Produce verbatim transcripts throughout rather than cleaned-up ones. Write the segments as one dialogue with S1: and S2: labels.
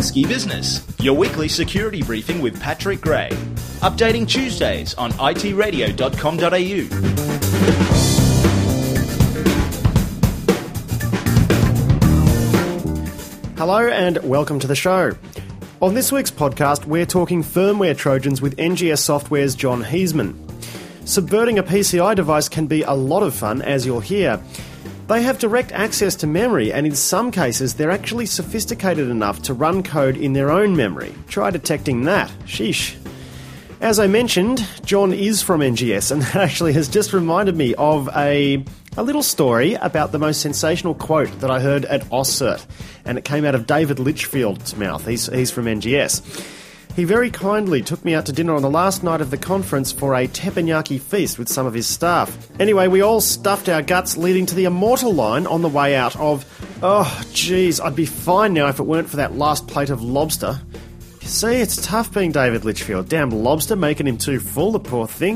S1: Risky Business, your weekly security briefing with Patrick Gray. Updating Tuesdays on I T radio dot com dot a u.
S2: Hello and welcome to the show. On this week's podcast, we're talking firmware Trojans with N G S Software's John Heisman. Subverting a P C I device can be a lot of fun, as you'll hear. They have direct access to memory, and in some cases, they're actually sophisticated enough to run code in their own memory. Try detecting that. Sheesh. As I mentioned, John is from N G S, and that actually has just reminded me of a, a little story about the most sensational quote that I heard at AusCert, and it came out of David Litchfield's mouth. He's, he's from N G S. He very kindly took me out to dinner on the last night of the conference for a teppanyaki feast with some of his staff. Anyway, we all stuffed our guts, leading to the immortal line on the way out of, "Oh, geez, I'd be fine now if it weren't for that last plate of lobster." You see, it's tough being David Litchfield. Damn lobster, making him too full, the poor thing.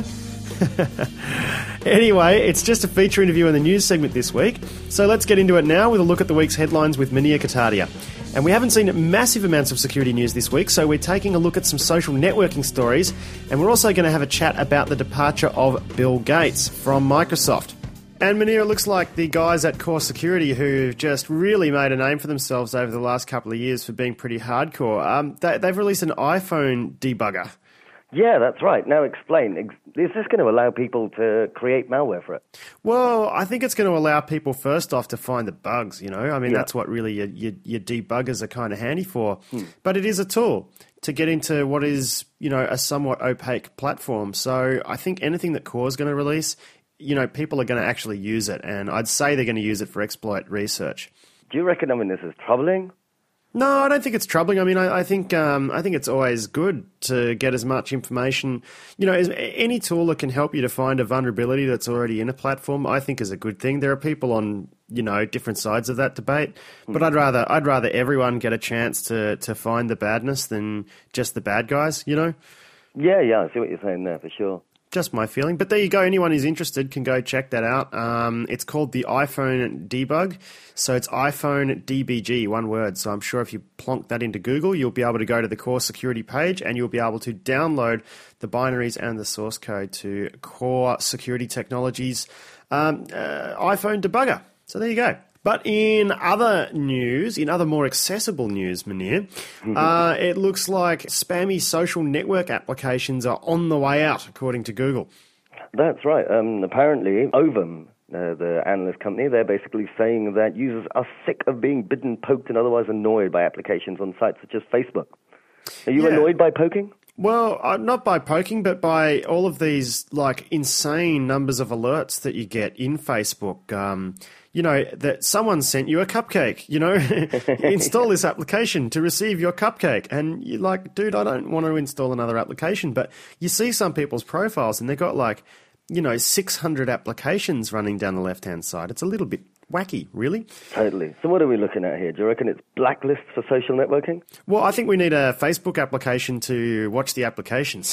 S2: Anyway, it's just a feature interview in the news segment this week, so let's get into it now with a look at the week's headlines with Munir Katadia. And we haven't seen massive amounts of security news this week, so we're taking a look at some social networking stories, and we're also going to have a chat about the departure of Bill Gates from Microsoft. And Munir, it looks like the guys at Core Security who just really made a name for themselves over the last couple of years for being pretty hardcore, um, they, they've released an iPhone debugger.
S3: Yeah, that's right. Now explain. Is this going to allow people to create malware for it?
S2: Well, I think it's going to allow people first off to find the bugs, you know. I mean,
S3: yeah.
S2: that's what really your, your, your debuggers are kind of handy for.
S3: Hmm.
S2: But it is a tool to get into what is, you know, a somewhat opaque platform. So I think anything that Core is going to release, you know, people are going to actually use it. And I'd say they're going to use it for exploit research.
S3: Do you reckon, I mean, this is troubling?
S2: No, I don't think it's troubling. I mean, I, I think um, I think it's always good to get as much information. You know, as, any tool that can help you to find a vulnerability that's already in a platform, I think is a good thing. There are people on, you know, different sides of that debate, but I'd rather I'd rather everyone get a chance to, to find the badness than just the bad guys. You know?
S3: Yeah, yeah, I see what you're saying there for sure.
S2: Just my feeling. But there you go. Anyone who's interested can go check that out. Um, it's called the iPhone Debug. So it's iPhone D B G, one word. So I'm sure if you plonk that into Google, you'll be able to go to the Core Security page and you'll be able to download the binaries and the source code to Core Security Technologies um, uh, iPhone Debugger. So there you go. But in other news, in other more accessible news, Munir, uh, it looks like spammy social network applications are on the way out, according to Google.
S3: That's right. Um, apparently, Ovum, uh, the analyst company, they're basically saying that users are sick of being bitten, poked, and otherwise annoyed by applications on sites such as Facebook. Are you
S2: Yeah.
S3: annoyed by poking?
S2: Well, uh, not by poking, but by all of these like insane numbers of alerts that you get in Facebook. Um, you know, that someone sent you a cupcake, you know, install this application to receive your cupcake. And you're like, dude, I don't want to install another application. But you see some people's profiles and they've got like, you know, six hundred applications running down the left-hand side. It's a little bit wacky, really.
S3: Totally. So what are we looking at here? Do you reckon it's blacklists for social networking?
S2: Well, I think we need a Facebook application to watch the applications.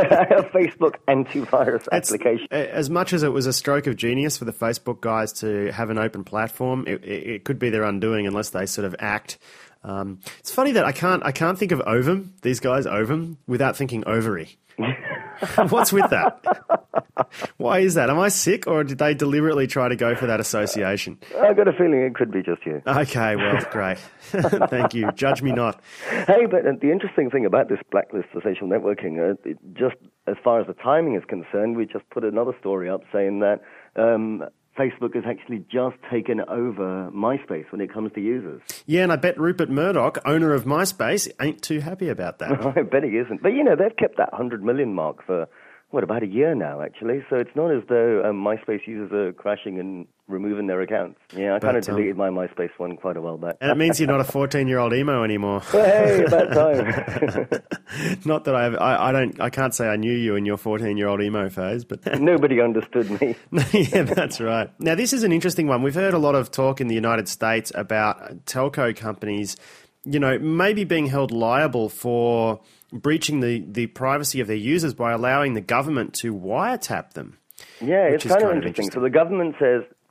S3: A Facebook antivirus
S2: It's,
S3: application.
S2: as much as it was a stroke of genius for the Facebook guys to have an open platform, it, it, it could be their undoing unless they sort of act. Um, it's funny that I can't I can't think of Ovum, these guys, Ovum, without thinking ovary. What's with that? Why is that? Am I sick, or did they deliberately try to go for that association?
S3: I've got a feeling it could be just you.
S2: Okay, well, great. Thank you. Judge me not.
S3: Hey, but the interesting thing about this blacklist for social networking, uh, it just as far as the timing is concerned, we just put another story up saying that um, Facebook has actually just taken over MySpace when it comes to users.
S2: Yeah, and I bet Rupert Murdoch, owner of MySpace, ain't too happy about that.
S3: I bet he isn't. But, you know, they've kept that one hundred million mark for, what, about a year now, actually. So it's not as though um, MySpace users are crashing and removing their accounts. Yeah, I kind of
S2: um,
S3: deleted my MySpace one quite a while back.
S2: And it means you're not a fourteen-year-old emo anymore.
S3: Hey, about time.
S2: Not that I've, I, I don't, I can't say I knew you in your fourteen-year-old emo phase, but
S3: Nobody understood me.
S2: yeah, that's right. Now, this is an interesting one. We've heard a lot of talk in the United States about telco companies, you know, maybe being held liable for breaching the, the privacy of their users by allowing the government to wiretap them.
S3: Yeah, it's
S2: is
S3: kind,
S2: kind
S3: of
S2: of
S3: interesting.
S2: interesting.
S3: So the government says,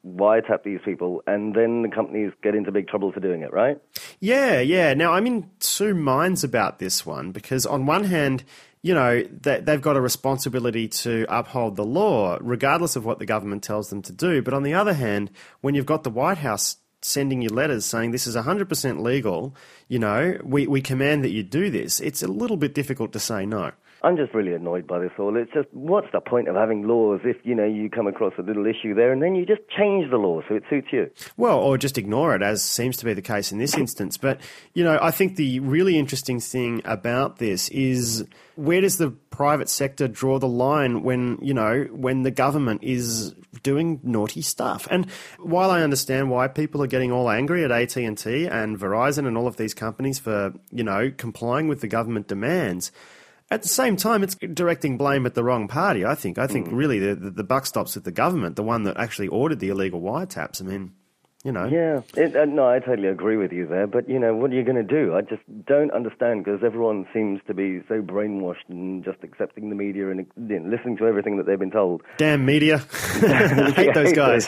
S3: wiretap these people, and then the companies get into big trouble for doing it, right?
S2: Yeah, yeah. Now, I'm in two minds about this one because on one hand, you know, they, they've got a responsibility to uphold the law, regardless of what the government tells them to do. But on the other hand, when you've got the White House sending you letters saying this is one hundred percent legal, you know, we, we command that you do this, it's a little bit difficult to say no.
S3: I'm just really annoyed by this all. It's just, what's the point of having laws if, you know, you come across a little issue there and then you just change the law so it suits you?
S2: Well, or just ignore it, as seems to be the case in this instance. But, you know, I think the really interesting thing about this is where does the private sector draw the line when, you know, when the government is doing naughty stuff? And while I understand why people are getting all angry at A T and T and Verizon and all of these companies for, you know, complying with the government demands, at the same time, it's directing blame at the wrong party, I think. I think mm. really the, the, the buck stops with the government, the one that actually ordered the illegal wiretaps. I mean, you know.
S3: Yeah, it, uh, no, I totally agree with you there. But, you know, what are you going to do? I just don't understand because everyone seems to be so brainwashed and just accepting the media and you know, listening to everything that they've been told.
S2: Damn media. I hate those guys.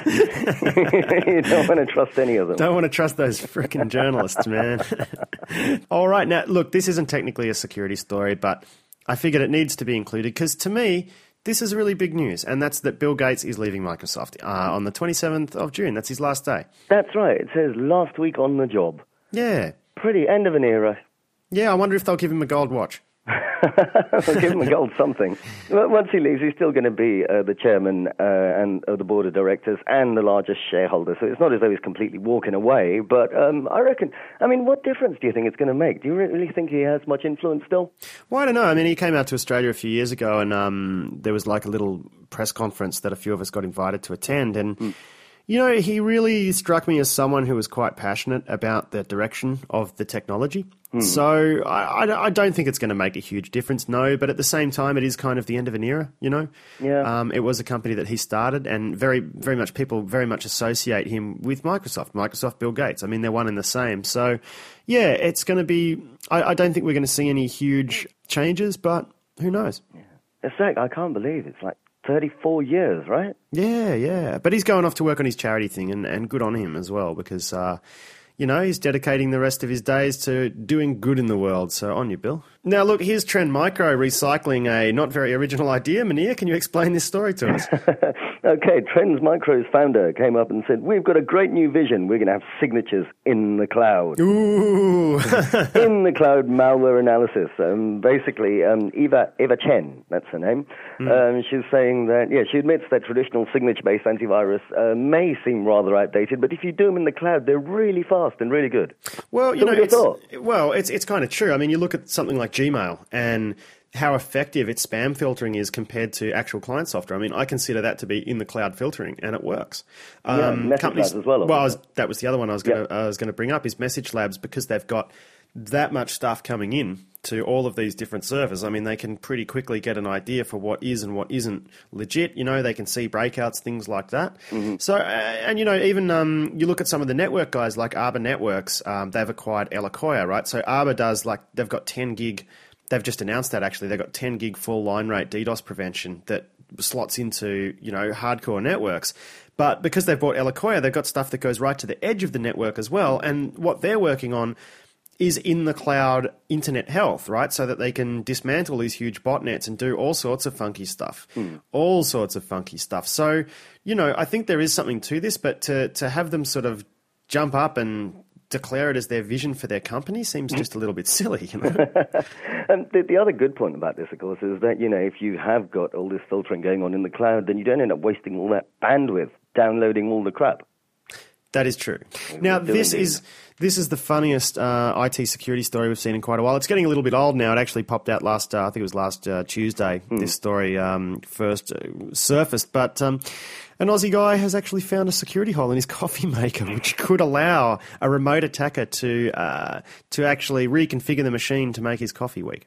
S3: You don't want to trust any of them.
S2: Don't want to trust those freaking journalists, man. All right. Now, look, this isn't technically a security story, but I figured it needs to be included because, to me, this is really big news, and that's that Bill Gates is leaving Microsoft uh, on the twenty-seventh of June. That's his last day.
S3: That's right. It says last week on the job.
S2: Yeah.
S3: Pretty end of an era.
S2: Yeah, I wonder if they'll give him a gold watch.
S3: They'll give him a gold something. Once he leaves, he's still going to be uh, the chairman uh, and of the board of directors and the largest shareholder. So it's not as though he's completely walking away. But um, I reckon, I mean, what difference do you think it's going to make? Do you really think he has much influence still?
S2: Well, I don't know. I mean, he came out to Australia a few years ago and um, there was like a little press conference that a few of us got invited to attend. And, mm. you know, he really struck me as someone who was quite passionate about the direction of the technology. Mm. So I, I, I don't think it's going to make a huge difference, no. But at the same time, it is kind of the end of an era, you know.
S3: Yeah.
S2: Um, it was a company that he started, and very, very much people very much associate him with Microsoft. Microsoft, Bill Gates. I mean, they're one and the same. So, yeah, it's going to be. I, I don't think we're going to see any huge changes, but who knows?
S3: Yeah. It's like I can't believe it's like thirty-four years, right?
S2: Yeah, yeah. But he's going off to work on his charity thing, and, and good on him as well, because, uh, you know, he's dedicating the rest of his days to doing good in the world. So on you, Bill. Now, look, here's Trend Micro recycling a not very original idea. Munir, can you explain this story to us?
S3: Okay, Trends Micro's founder came up and said, we've got a great new vision. We're going to have signatures in the cloud.
S2: Ooh.
S3: In the cloud malware analysis. Um, basically, um, Eva Eva Chen, that's her name, mm. um, she's saying that, yeah, she admits that traditional signature-based antivirus uh, may seem rather outdated, but if you do them in the cloud, they're really fast and really good.
S2: Well, you
S3: so
S2: know, it's, well, it's, it's kind of true. I mean, you look at something like Gmail and how effective its spam filtering is compared to actual client software. I mean, I consider that to be in the cloud filtering, and it works.
S3: Um, yeah, companies as well.
S2: Well, I was, that was the other one I was going to yeah. I was going to bring up is Message Labs, because they've got that much stuff coming in to all of these different servers. I mean, they can pretty quickly get an idea for what is and what isn't legit. You know, they can see breakouts, things like that. Mm-hmm. So, uh, and you know, even um, you look at some of the network guys like Arbor Networks. Um, they've acquired Eloquia, right? So Arbor does like they've got ten gig. They've just announced that actually they've got ten gig full line rate DDoS prevention that slots into, you know, hardcore networks. But because they've bought Eloquia, they've got stuff that goes right to the edge of the network as well. And what they're working on is in the cloud internet health, right? So that they can dismantle these huge botnets and do all sorts of funky stuff, mm. all sorts of funky stuff. So, you know, I think there is something to this, but to, to have them sort of jump up and declare it as their vision for their company seems just a little bit silly, you know.
S3: And the, the other good point about this, of course, is that, you know, if you have got all this filtering going on in the cloud, then you don't end up wasting all that bandwidth downloading all the crap.
S2: That is true. Now, this is this is the funniest uh, I T security story we've seen in quite a while. It's getting a little bit old now. It actually popped out last, uh, I think it was last uh, Tuesday, hmm. this story um, first uh, surfaced. But um, an Aussie guy has actually found a security hole in his coffee maker, which could allow a remote attacker to uh, to actually reconfigure the machine to make his coffee weak.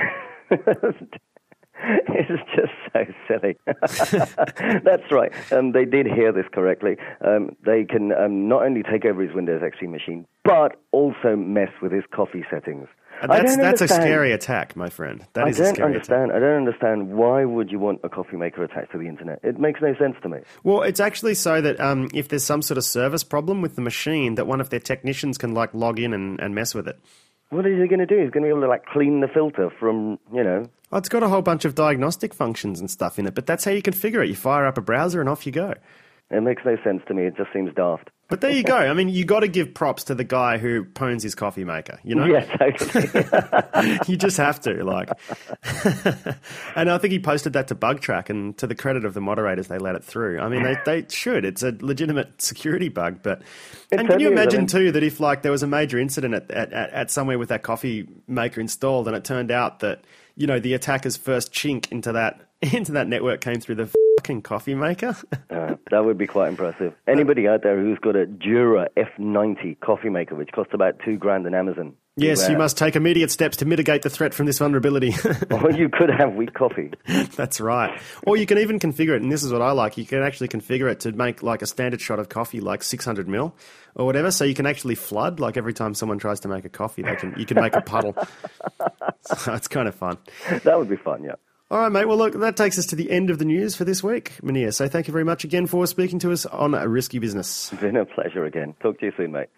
S3: It's just so silly. That's right. Um, they did hear this correctly. Um, they can um, not only take over his Windows X P machine, but also mess with his coffee settings.
S2: That's, that's a
S3: understand.
S2: scary attack, my friend. That
S3: I
S2: is a
S3: don't
S2: scary
S3: understand.
S2: attack.
S3: I don't understand why would you want a coffee maker attached to the internet? It makes no sense to me.
S2: Well, it's actually so that um, if there's some sort of service problem with the machine, that one of their technicians can like log in and, and mess with it.
S3: What is he going to do? He's going to be able to like clean the filter from, you know...
S2: Oh, it's got a whole bunch of diagnostic functions and stuff in it, but that's how you configure it. You fire up a browser and off you go.
S3: It makes no sense to me. It just seems daft.
S2: But there you go. I mean, you got to give props to the guy who pwns his coffee maker, you know?
S3: Yeah, totally.
S2: You just have to, like. And I think he posted that to BugTrack, and to the credit of the moderators, they let it through. I mean, they, they should. It's a legitimate security bug. But
S3: It
S2: and can you
S3: totally is.
S2: imagine,
S3: I mean-
S2: too, that if, like, there was a major incident at, at, at somewhere with that coffee maker installed, and it turned out that, you know, the attacker's first chink into that into that network came through the fucking coffee maker?
S3: Uh, that would be quite impressive. Anybody out there who's got a Jura F ninety coffee maker, which costs about two grand on Amazon?
S2: Yes,
S3: beware.
S2: you must take immediate steps to mitigate the threat from this vulnerability.
S3: Or you could have weak coffee.
S2: That's right. Or you can even configure it, and this is what I like, you can actually configure it to make like a standard shot of coffee like six hundred mil or whatever, so you can actually flood, like every time someone tries to make a coffee, they can you can make a puddle. So it's kind of fun.
S3: That would be fun, yeah.
S2: All right, mate. Well, look, that takes us to the end of the news for this week, Munir. So thank you very much again for speaking to us on A Risky Business.
S3: It's been a pleasure again. Talk to you soon, mate.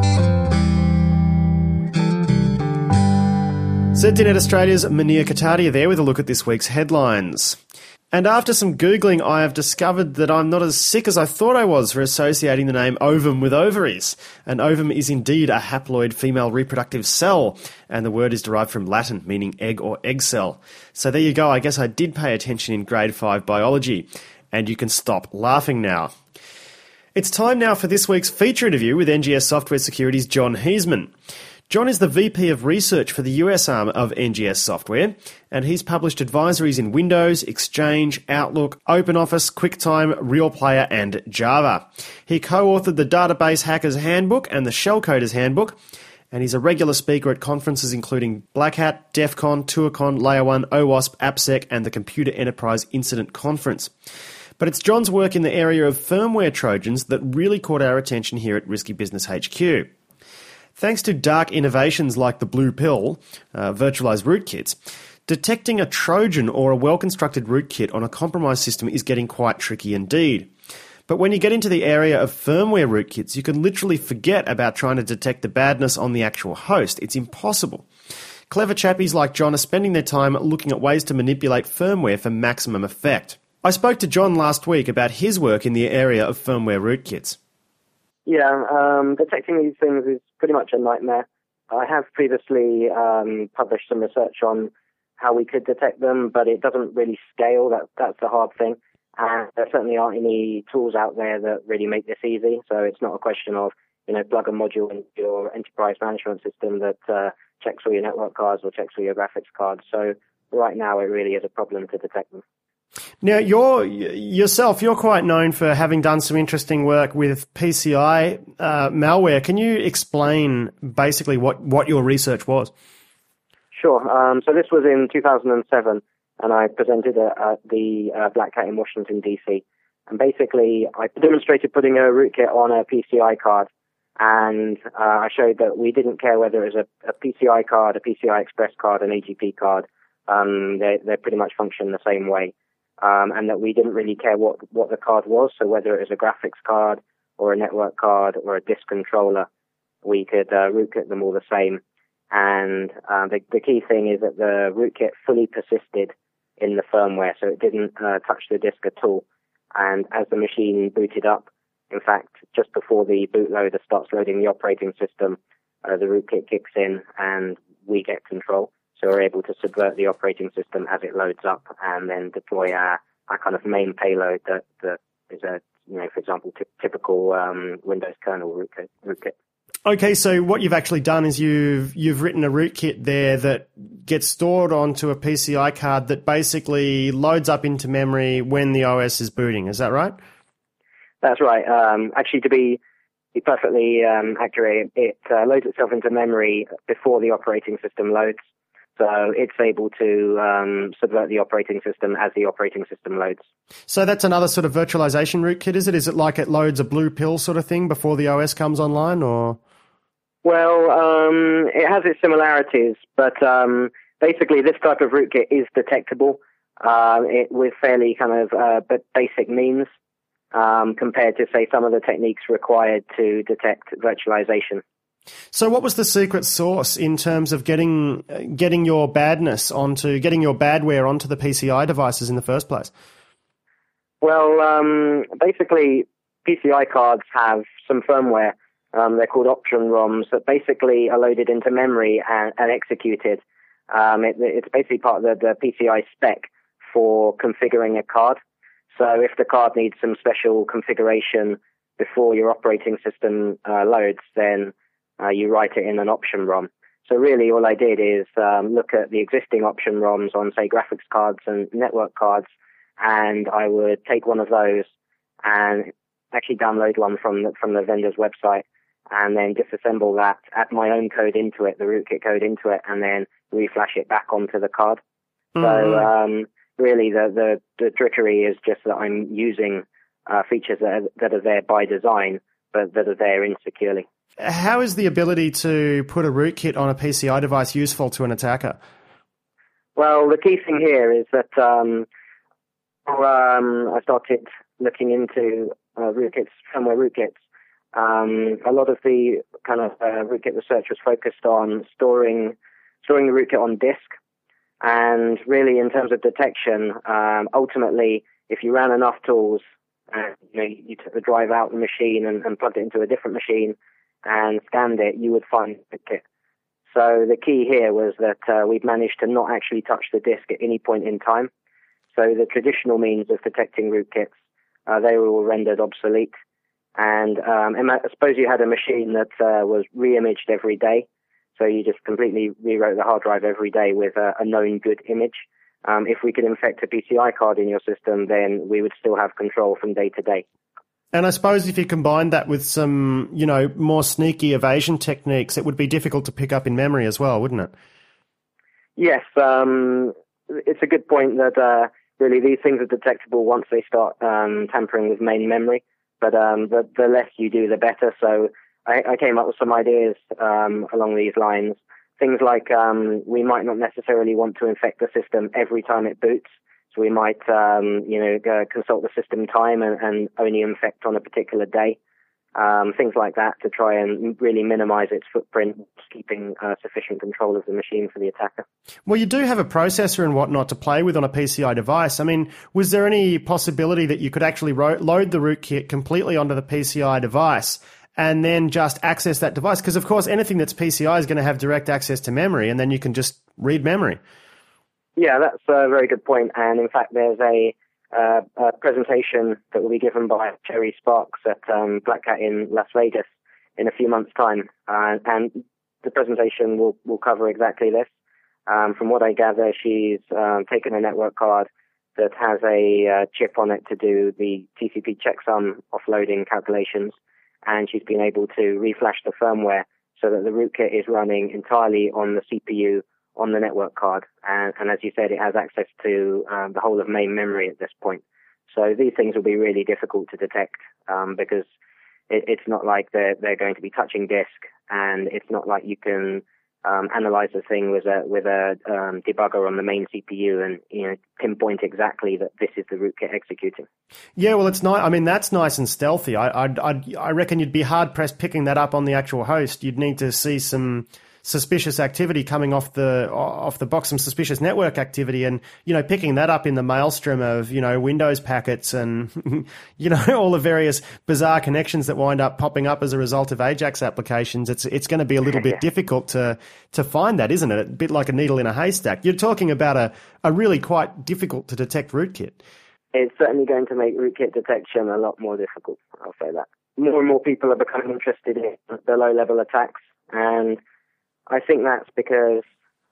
S2: ZDNet Australia's Munir Katadia there with a look at this week's headlines. And after some Googling, I have discovered that I'm not as sick as I thought I was for associating the name ovum with ovaries. An ovum is indeed a haploid female reproductive cell, and the word is derived from Latin, meaning egg or egg cell. So there you go, I guess I did pay attention in grade five biology. And you can stop laughing now. It's time now for this week's feature interview with N G S Software Security's John Heisman. John is the V P of Research for the U S arm of N G S Software, and he's published advisories in Windows, Exchange, Outlook, OpenOffice, QuickTime, RealPlayer, and Java. He co-authored the Database Hacker's Handbook and the Shellcoder's Handbook, and he's a regular speaker at conferences including Black Hat, DEF CON, TourCon, Layer one, OWASP, AppSec, and the Computer Enterprise Incident Conference. But it's John's work in the area of firmware Trojans that really caught our attention here at Risky Business H Q. Thanks to dark innovations like the Blue Pill, uh, virtualized rootkits, detecting a Trojan or a well-constructed rootkit on a compromised system is getting quite tricky indeed. But when you get into the area of firmware rootkits, you can literally forget about trying to detect the badness on the actual host. It's impossible. Clever chappies like John are spending their time looking at ways to manipulate firmware for maximum effect. I spoke to John last week about his work in the area of firmware rootkits.
S4: Yeah, um, detecting these things is pretty much a nightmare. I have previously um, published some research on how we could detect them, but it doesn't really scale. That, that's the hard thing. And there certainly aren't any tools out there that really make this easy. So it's not a question of, you know, plug a module into your enterprise management system that uh, checks all your network cards or checks all your graphics cards. So right now it really is a problem to detect them.
S2: Now, you're yourself, you're quite known for having done some interesting work with P C I uh, malware. Can you explain basically what, what your research was?
S4: Sure. Um, so this was in two thousand seven, and I presented at, at the uh, Black Hat in Washington, D C. And basically, I demonstrated putting a rootkit on a P C I card, and uh, I showed that we didn't care whether it was a, a P C I card, a P C I Express card, an A G P card. Um, they, they pretty much function the same way. Um, and that we didn't really care what, what the card was, so whether it was a graphics card or a network card or a disk controller, we could uh, rootkit them all the same. And uh, the, the key thing is that the rootkit fully persisted in the firmware, so it didn't uh, touch the disk at all. And as the machine booted up, in fact, just before the bootloader starts loading the operating system, uh, the rootkit kicks in and we get control. So we're able to subvert the operating system as it loads up and then deploy our, our kind of main payload that, that is a, you know, for example, t- typical um, Windows kernel rootkit, rootkit.
S2: Okay, so what you've actually done is you've you've written a rootkit there that gets stored onto a P C I card that basically loads up into memory when the O S is booting. Is that right?
S4: That's right. Um, actually, to be be perfectly um, accurate, it uh, loads itself into memory before the operating system loads. So it's able to um, subvert the operating system as the operating system loads.
S2: So that's another sort of virtualization rootkit, is it? Is it like it loads a Blue Pill sort of thing before the O S comes online, or?
S4: Well, um, it has its similarities, but um, basically this type of rootkit is detectable uh, it, with fairly kind of uh, but basic means um, compared to, say, some of the techniques required to detect virtualization.
S2: So what was the secret sauce in terms of getting getting your badness onto, getting your badware onto the P C I devices in the first place?
S4: Well, um, basically, P C I cards have some firmware. Um, they're called option ROMs that basically are loaded into memory and, and executed. Um, it, it's basically part of the, the P C I spec for configuring a card. So if the card needs some special configuration before your operating system uh, loads, then uh, you write it in an option ROM. So really all I did is um, look at the existing option ROMs on, say, graphics cards and network cards, and I would take one of those and actually download one from the, from the vendor's website, and then disassemble that, add my own code into it, the rootkit code into it, and then reflash it back onto the card. Mm-hmm. So um, really the, the, the trickery is just that I'm using uh, features that are, that are there by design, but that are there insecurely.
S2: How is the ability to put a rootkit on a P C I device useful to an attacker?
S4: Well, the key thing here is that um, um, I started looking into uh, rootkits, firmware rootkits. Um, a lot of the kind of uh, rootkit research was focused on storing storing the rootkit on disk, and really in terms of detection, um, ultimately, if you ran enough tools, and you know you took the drive out the machine and, and plugged it into a different machine and scanned it, you would find the rootkit. So the key here was that uh, we'd managed to not actually touch the disk at any point in time. So the traditional means of detecting rootkits, uh, they were all rendered obsolete. And um, I suppose you had a machine that uh, was re-imaged every day. So you just completely rewrote the hard drive every day with a, a known good image. Um, if we could infect a P C I card in your system, then we would still have control from day to day.
S2: And I suppose if you combine that with some, you know, more sneaky evasion techniques, it would be difficult to pick up in memory as well, wouldn't it?
S4: Yes, um, it's a good point that uh, really these things are detectable once they start um, tampering with main memory. But um, the, the less you do, the better. So I, I came up with some ideas um, along these lines. Things like um, we might not necessarily want to infect the system every time it boots. So we might, um, you know, go consult the system time and, and only infect on a particular day. Um, things like that to try and really minimize its footprint, keeping uh, sufficient control of the machine for the attacker.
S2: Well, you do have a processor and whatnot to play with on a P C I device. I mean, was there any possibility that you could actually ro- load the rootkit completely onto the P C I device and then just access that device? Because, of course, anything that's P C I is going to have direct access to memory, and then you can just read memory.
S4: Yeah, that's a very good point. And, in fact, there's a Uh, a presentation that will be given by Cherry Sparks at um, Black Cat in Las Vegas in a few months' time. Uh, and the presentation will, will cover exactly this. Um, from what I gather, she's um, taken a network card that has a uh, chip on it to do the T C P checksum offloading calculations, and she's been able to reflash the firmware so that the rootkit is running entirely on the C P U on the network card, and, and as you said, it has access to um, the whole of main memory at this point. So these things will be really difficult to detect um, because it, it's not like they're, they're going to be touching disk, and it's not like you can um, analyze the thing with a with a um, debugger on the main C P U and you know pinpoint exactly that this is the rootkit executing.
S2: Yeah, well, it's nice. I mean, that's nice and stealthy. I I'd, I'd, I reckon you'd be hard pressed picking that up on the actual host. You'd need to see some suspicious activity coming off the off the box, some suspicious network activity, and you know picking that up in the maelstrom of you know Windows packets and you know all the various bizarre connections that wind up popping up as a result of Ajax applications. It's it's going to be a little bit difficult to to find that, isn't it? A bit like a needle in a haystack. You're talking about a a really quite difficult to detect rootkit.
S4: It's certainly going to make rootkit detection a lot more difficult. I'll say that. More and more people are becoming interested in the low level attacks, and I think that's because,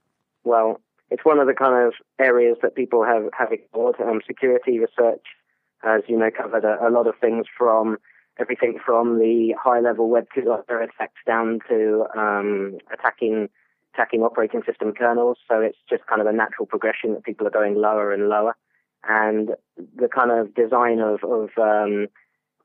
S4: well, it's one of the kind of areas that people have, have ignored. Um, security research has, you know, covered a, a lot of things from everything from the high-level Web two point oh attacks down to um, attacking attacking operating system kernels. So it's just kind of a natural progression that people are going lower and lower. And the kind of design of, of um,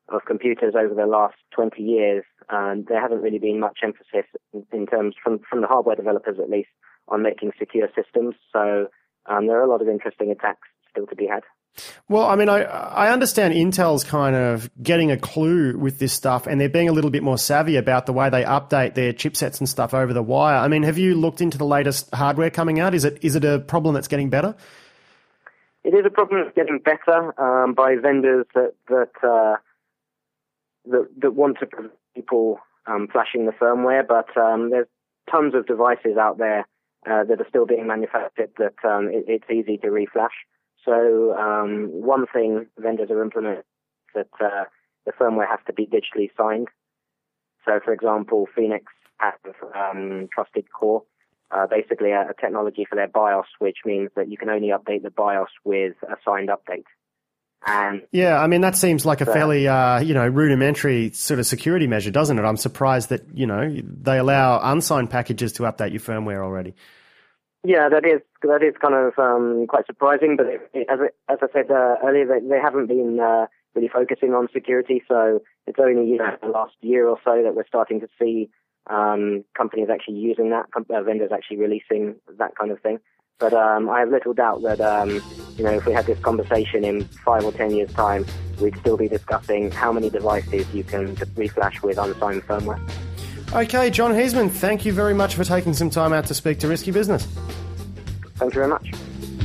S4: of computers over the last twenty years, and there hasn't really been much emphasis in, in terms, from, from the hardware developers at least, on making secure systems. So um, there are a lot of interesting attacks still to be had.
S2: Well, I mean, I, I understand Intel's kind of getting a clue with this stuff, and they're being a little bit more savvy about the way they update their chipsets and stuff over the wire. I mean, have you looked into the latest hardware coming out? Is it is it a problem that's getting better?
S4: It is a problem that's getting better um, by vendors that that, uh, that that want to prevent people um, flashing the firmware, but um, there's tons of devices out there uh, that are still being manufactured that um, it, it's easy to reflash. So um, one thing vendors are implementing is that uh, the firmware has to be digitally signed. So, for example, Phoenix has um, Trusted Core, uh, basically a, a technology for their BIOS, which means that you can only update the BIOS with a signed update. And
S2: yeah, I mean, that seems like a fairly, uh, you know, rudimentary sort of security measure, doesn't it? I'm surprised that, you know, they allow unsigned packages to update your firmware already.
S4: Yeah, that is that is kind of um, quite surprising, but it, it, as, it, as I said uh, earlier, they, they haven't been uh, really focusing on security, so it's only, you know, the last year or so that we're starting to see um, companies actually using that, uh, vendors actually releasing that kind of thing. But um, I have little doubt that, um, you know, if we had this conversation in five or ten years' time, we'd still be discussing how many devices you can reflash with unsigned firmware.
S2: Okay, John Heisman, thank you very much for taking some time out to speak to Risky Business.
S4: Thank you very much.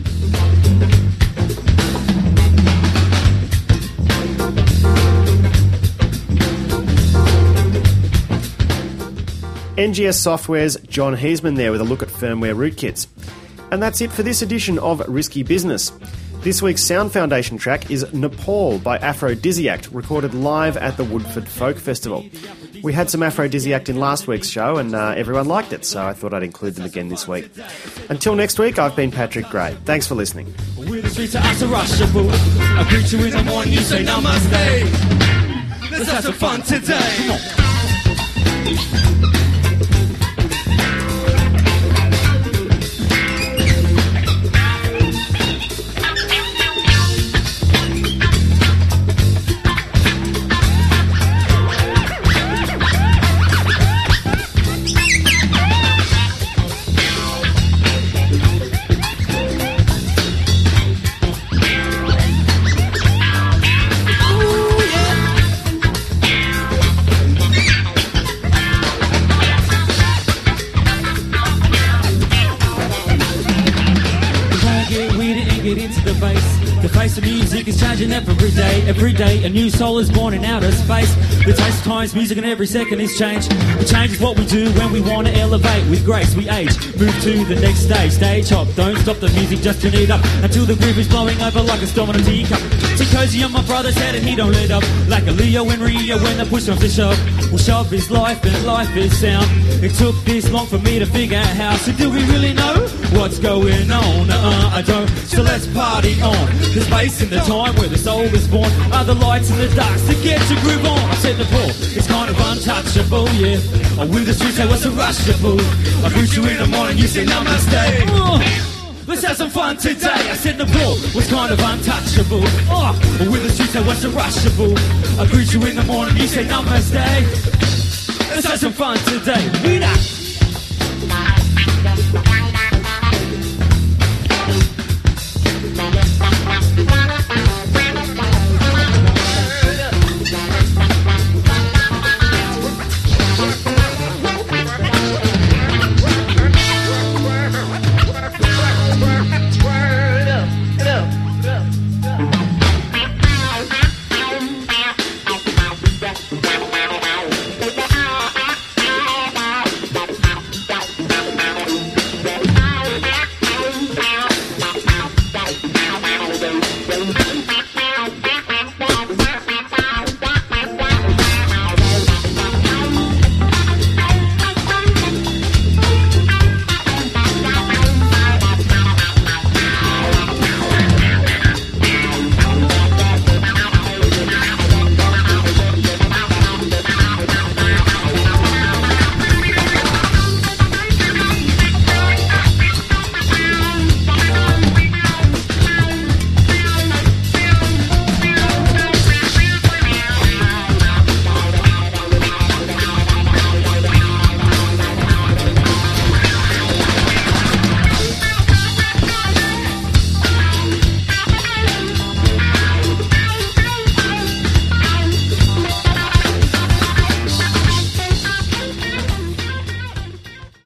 S2: N G S Software's John Heisman there with a look at firmware rootkits. And that's it for this edition of Risky Business. This week's Sound Foundation track is Nepal by Aphrodisiac, recorded live at the Woodford Folk Festival. We had some Aphrodisiac in last week's show and uh, everyone liked it, so I thought I'd include them again this week. Until next week, I've been Patrick Gray. Thanks for listening.
S5: We're the streets of Asarashabu. I greet you in the morning, you say namaste. Let's have some fun today. Come on. Every day, every day, a new soul is born in outer space. The taste of time's music and every second is change. The change is what we do when we want to elevate. With grace we age, move to the next stage. Stage hop, don't stop the music, just turn it up until the groove is blowing over like a storm on a teacup. So cozy on my brother's head and he don't let up. Like a Leo and Rio when the push comes to shove. Well, shove is life and life is sound. It took this long for me to figure out how. So do we really know what's going on? Uh-uh, I don't. So let's party on. The space and the time where the soul is born are the lights and the darks to get your groove on. I said Nepal, it's kind of untouchable, yeah. I with the streets say what's a rushable. I greet you in the morning, you say namaste. Uh, let's have some fun today. I said Nepal was kind of untouchable. Oh, with the streets say what's a rushable. I greet you in the morning, you say namaste. Let's have some fun today. Read out.